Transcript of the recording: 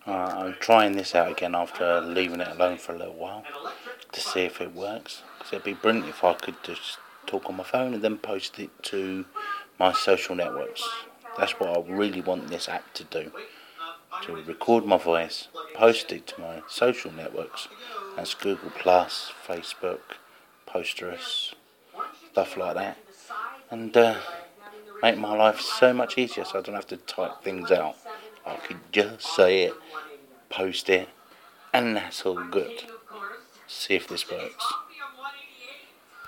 I'm trying this out again after leaving it alone for a little while to see if it works. Because it'd be brilliant if I could just talk on my phone and then post it to my social networks. That's what I really want this app to do. To record my voice, post it to my social networks. That's Google+, Facebook, Posterous, stuff like that. And make my life so much easier so I don't have to type things out. I could just say it, post it, and that's all good. See if this works.